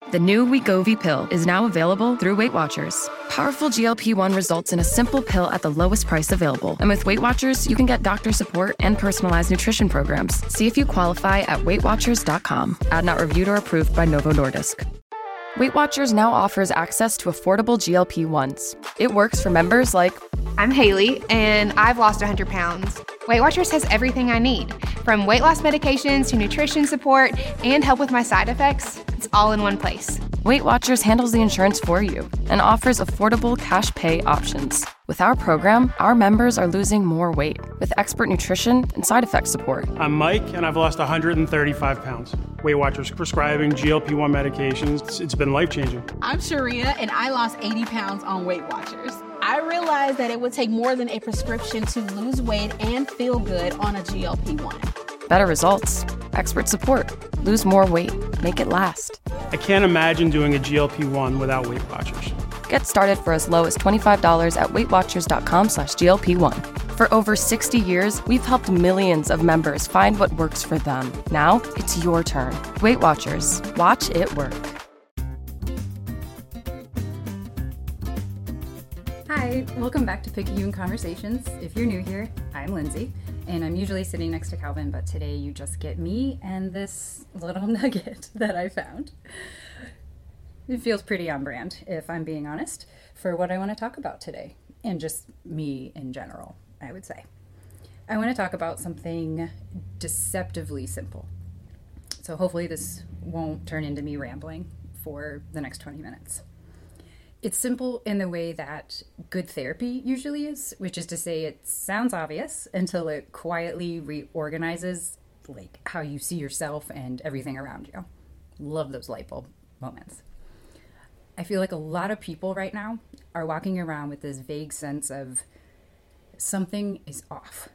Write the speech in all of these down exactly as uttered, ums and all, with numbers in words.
The new Wegovy pill is now available through Weight Watchers. Powerful G L P one results in a simple pill at the lowest price available. And with Weight Watchers, you can get doctor support and personalized nutrition programs. See if you qualify at weight watchers dot com. Ad not reviewed or approved by Novo Nordisk. Weight Watchers now offers access to affordable G L P ones. It works for members like... I'm Haley, and I've lost one hundred pounds. Weight Watchers has everything I need, from weight loss medications to nutrition support and help with my side effects. It's all in one place. Weight Watchers handles the insurance for you and offers affordable cash pay options. With our program, our members are losing more weight with expert nutrition and side effect support. I'm Mike, and I've lost one hundred thirty-five pounds. Weight Watchers prescribing G L P one medications. It's, it's been life-changing. I'm Sharia, and I lost eighty pounds on Weight Watchers. I realized that it would take more than a prescription to lose weight and feel good on a G L P one. Better results, expert support, lose more weight, make it last. I can't imagine doing a G L P one without Weight Watchers. Get started for as low as twenty-five dollars at weight watchers dot com slash G L P one. For over sixty years, we've helped millions of members find what works for them. Now, it's your turn. Weight Watchers. Watch it work. Hi, welcome back to Picayune Conversations. If you're new here, I'm Lindsay, and I'm usually sitting next to Calvin, but today you just get me and this little nugget that I found. It feels pretty on brand, if I'm being honest, for what I want to talk about today, and just me in general, I would say. I want to talk about something deceptively simple. So hopefully this won't turn into me rambling for the next twenty minutes. It's simple in the way that good therapy usually is, which is to say it sounds obvious until it quietly reorganizes like how you see yourself and everything around you. Love those light bulb moments. I feel like a lot of people right now are walking around with this vague sense of something is off.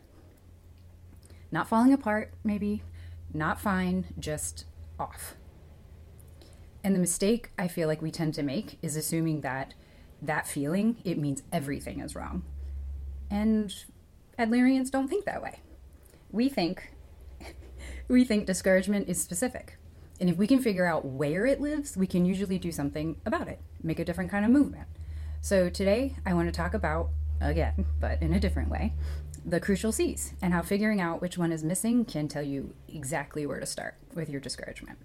Not falling apart, maybe, not fine, just off. And the mistake I feel like we tend to make is assuming that that feeling, it means everything is wrong. And Adlerians don't think that way. We think, we think discouragement is specific. And if we can figure out where it lives, we can usually do something about it, make a different kind of movement. So today I want to talk about, again, but in a different way, the crucial C's and how figuring out which one is missing can tell you exactly where to start with your discouragement.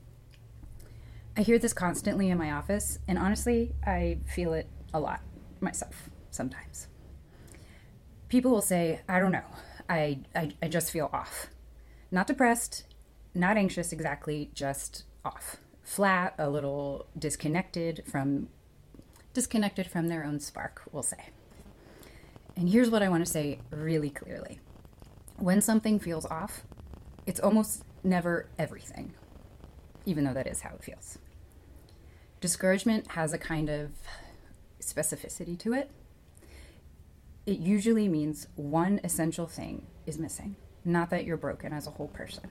I hear this constantly in my office, and honestly, I feel it a lot myself sometimes. People will say, I don't know, I, I, I just feel off. Not depressed, not anxious exactly, just off. Flat, a little disconnected from, disconnected from their own spark, we'll say. And here's what I want to say really clearly. When something feels off, it's almost never everything, even though that is how it feels. Discouragement has a kind of specificity to it. It usually means one essential thing is missing, not that you're broken as a whole person.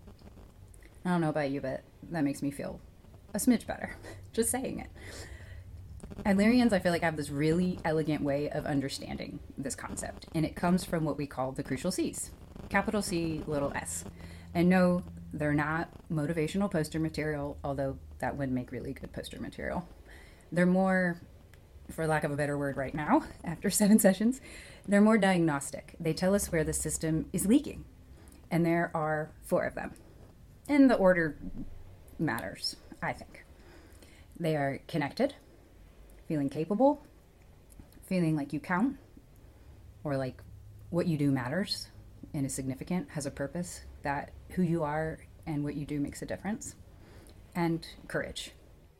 I don't know about you, but that makes me feel a smidge better, just saying it. Adlerians, I feel like, have this really elegant way of understanding this concept, and it comes from what we call the crucial C's, capital C, little s. And no, they're not motivational poster material, although that would make really good poster material. They're more, for lack of a better word right now, after seven sessions, they're more diagnostic. They tell us where the system is leaking, and there are four of them. And the order matters, I think. They are connected, feeling capable, feeling like you count, or like what you do matters and is significant, has a purpose, that who you are and what you do makes a difference, and courage.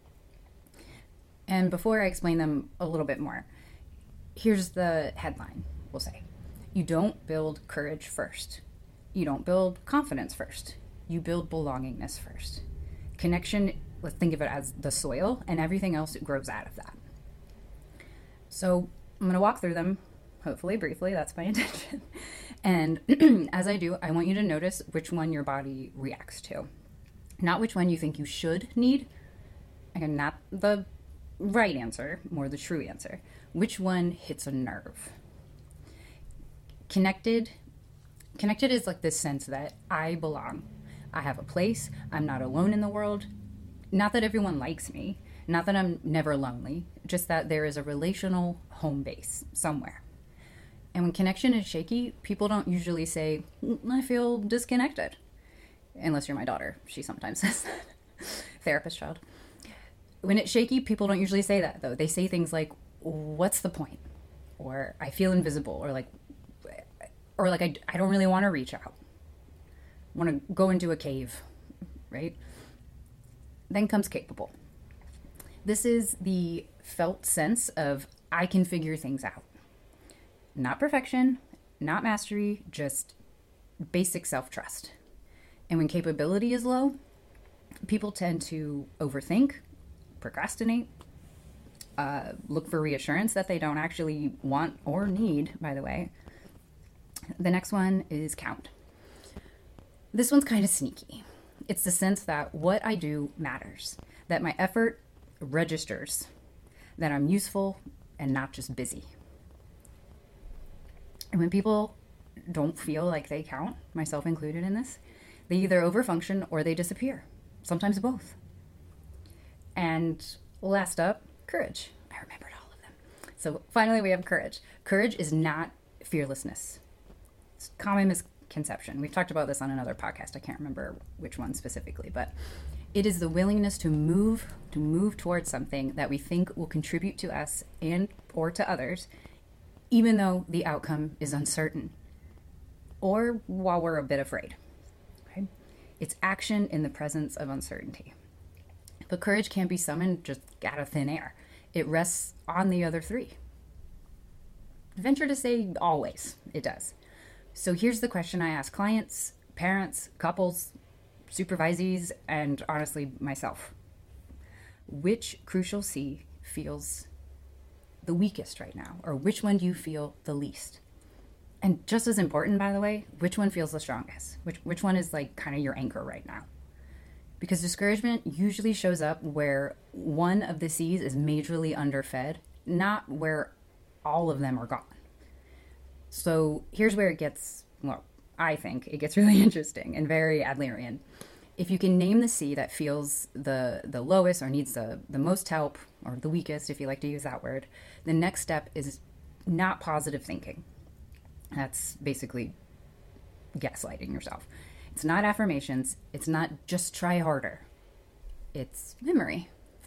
And before I explain them a little bit more, here's the headline, we'll say. You don't build courage first. You don't build confidence first. You build belongingness first. Connection, let's think of it as the soil, and everything else grows out of that. So I'm going to walk through them, hopefully briefly, that's my intention. And as I do, I want you to notice which one your body reacts to. Not which one you think you should need. Again, not the right answer, more the true answer. Which one hits a nerve? Connected. Connected is like this sense that I belong. I have a place. I'm not alone in the world. Not that everyone likes me, Not that I'm never lonely, just that there is a relational home base somewhere. And when connection is shaky, people don't usually say, I feel disconnected. Unless you're my daughter. She sometimes says that. Therapist child. When it's shaky, people don't usually say that, though. They say things like, what's the point? Or I feel invisible. Or like, or like I, I don't really want to reach out. I want to go into a cave, right? Then comes capable. This is the felt sense of I can figure things out. Not perfection, not mastery, just basic self-trust. And when capability is low, people tend to overthink, procrastinate, uh, look for reassurance that they don't actually want or need, by the way. The next one is count. This one's kind of sneaky. It's the sense that what I do matters, that my effort registers, that I'm useful and not just busy. And when people don't feel like they count, myself included in this, they either overfunction or they disappear. Sometimes both. And last up, courage. I remembered all of them. So finally we have courage. Courage is not fearlessness. It's a common misconception. We've talked about this on another podcast. I can't remember which one specifically, but it is the willingness to move, to move towards something that we think will contribute to us and or to others, even though the outcome is uncertain, or while we're a bit afraid. Okay? It's action in the presence of uncertainty. But courage can't be summoned just out of thin air. It rests on the other three. Venture to say always it does. So here's the question I ask clients, parents, couples, supervisees, and honestly myself. Which crucial C feels the weakest right now? Or which one do you feel the least? And just as important, by the way, which one feels the strongest? Which which one is like kind of your anchor right now? Because discouragement usually shows up where one of the C's is majorly underfed, not where all of them are gone. So here's where it gets, well, I think it gets really interesting and very Adlerian. If you can name the C that feels the, the lowest or needs the, the most help, or the weakest, if you like to use that word, the next step is not positive thinking. That's basically gaslighting yourself. It's not affirmations. It's not just try harder. It's memory.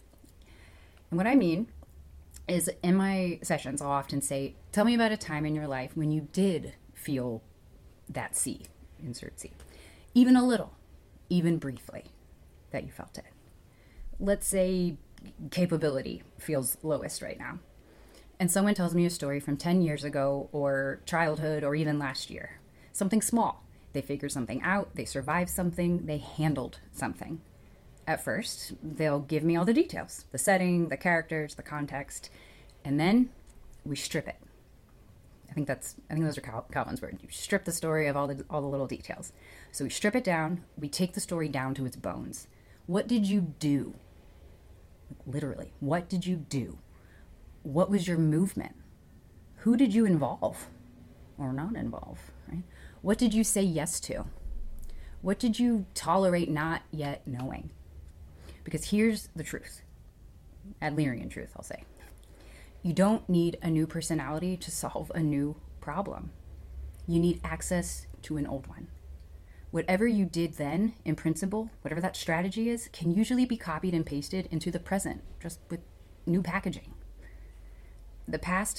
And what I mean is in my sessions, I'll often say, tell me about a time in your life when you did feel that C, insert C, even a little, even briefly, that you felt it. Let's say capability feels lowest right now. And someone tells me a story from ten years ago or childhood or even last year. Something small. They figured something out, they survived something, they handled something. At first, they'll give me all the details, the setting, the characters, the context, and then we strip it. I think that's, I think those are Cal- Calvin's words. You strip the story of all the all the little details. So we strip it down, we take the story down to its bones. What did you do? Literally, what did you do? What was your movement? Who did you involve or not involve, right? What did you say yes to? What did you tolerate not yet knowing? Because here's the truth. Adlerian truth, I'll say. You don't need a new personality to solve a new problem. You need access to an old one. Whatever you did then, in principle, whatever that strategy is, can usually be copied and pasted into the present, just with new packaging. The past,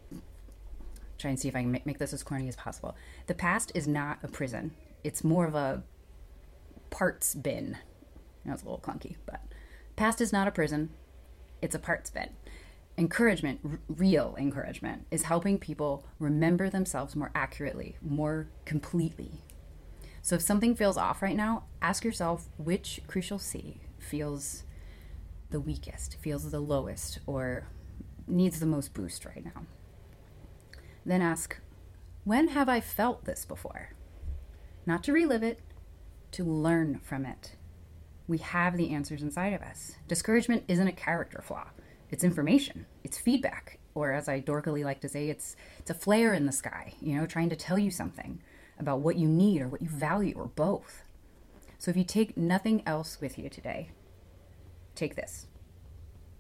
try and see if I can make this as corny as possible. The past is not a prison. It's more of a parts bin. That's a little clunky, but past is not a prison. It's a parts bin. Encouragement, r- real encouragement, is helping people remember themselves more accurately, more completely. So if something feels off right now, ask yourself which crucial C feels the weakest, feels the lowest, or needs the most boost right now. Then ask, when have I felt this before? Not to relive it, to learn from it. We have the answers inside of us. Discouragement isn't a character flaw. It's information. It's feedback. Or as I dorkily like to say, it's it's a flare in the sky, you know, trying to tell you something about what you need or what you value or both. So if you take nothing else with you today, take this.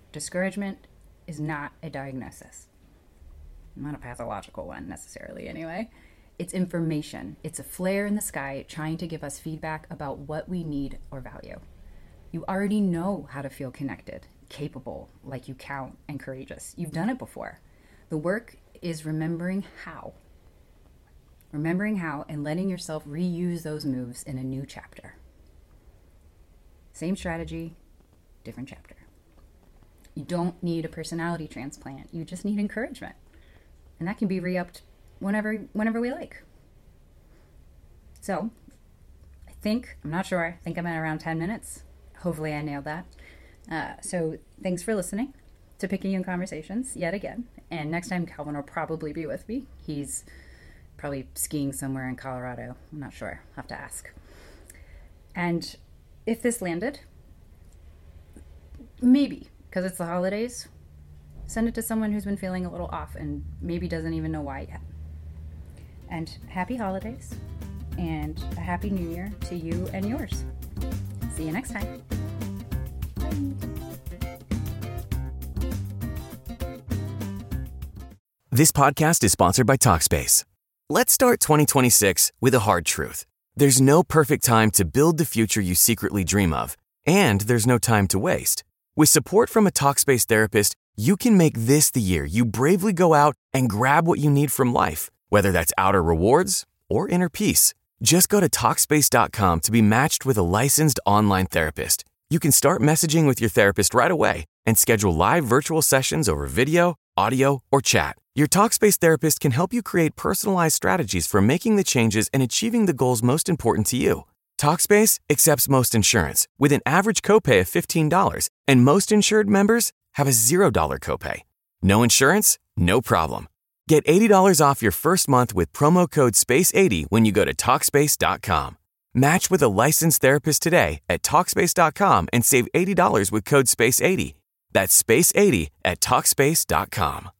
Discouragement is not a diagnosis. Not a pathological one necessarily anyway. It's information. It's a flare in the sky trying to give us feedback about what we need or value. You already know how to feel connected, capable, like you count, and courageous. You've done it before. The work is remembering how. Remembering how and letting yourself reuse those moves in a new chapter. Same strategy, different chapter. You don't need a personality transplant. You just need encouragement. And that can be re-upped whenever whenever we like. So, I think, I'm not sure, I think I'm at around ten minutes. Hopefully I nailed that. Uh, so, thanks for listening to Picayune Conversations yet again. And next time, Calvin will probably be with me. He's probably skiing somewhere in Colorado. I'm not sure. I'll have to ask. And if this landed, maybe, because it's the holidays, send it to someone who's been feeling a little off and maybe doesn't even know why yet. And happy holidays and a happy new year to you and yours. See you next time. Bye. This podcast is sponsored by Talkspace. Let's start twenty twenty-six with a hard truth. There's no perfect time to build the future you secretly dream of, and there's no time to waste. With support from a Talkspace therapist, you can make this the year you bravely go out and grab what you need from life, whether that's outer rewards or inner peace. Just go to Talkspace dot com to be matched with a licensed online therapist. You can start messaging with your therapist right away and schedule live virtual sessions over video, audio, or chat. Your Talkspace therapist can help you create personalized strategies for making the changes and achieving the goals most important to you. Talkspace accepts most insurance with an average copay of fifteen dollars, and most insured members have a zero dollars copay. No insurance? No problem. Get eighty dollars off your first month with promo code space eighty when you go to Talkspace dot com. Match with a licensed therapist today at Talkspace dot com and save eighty dollars with code space eighty. That's space eighty at Talkspace dot com.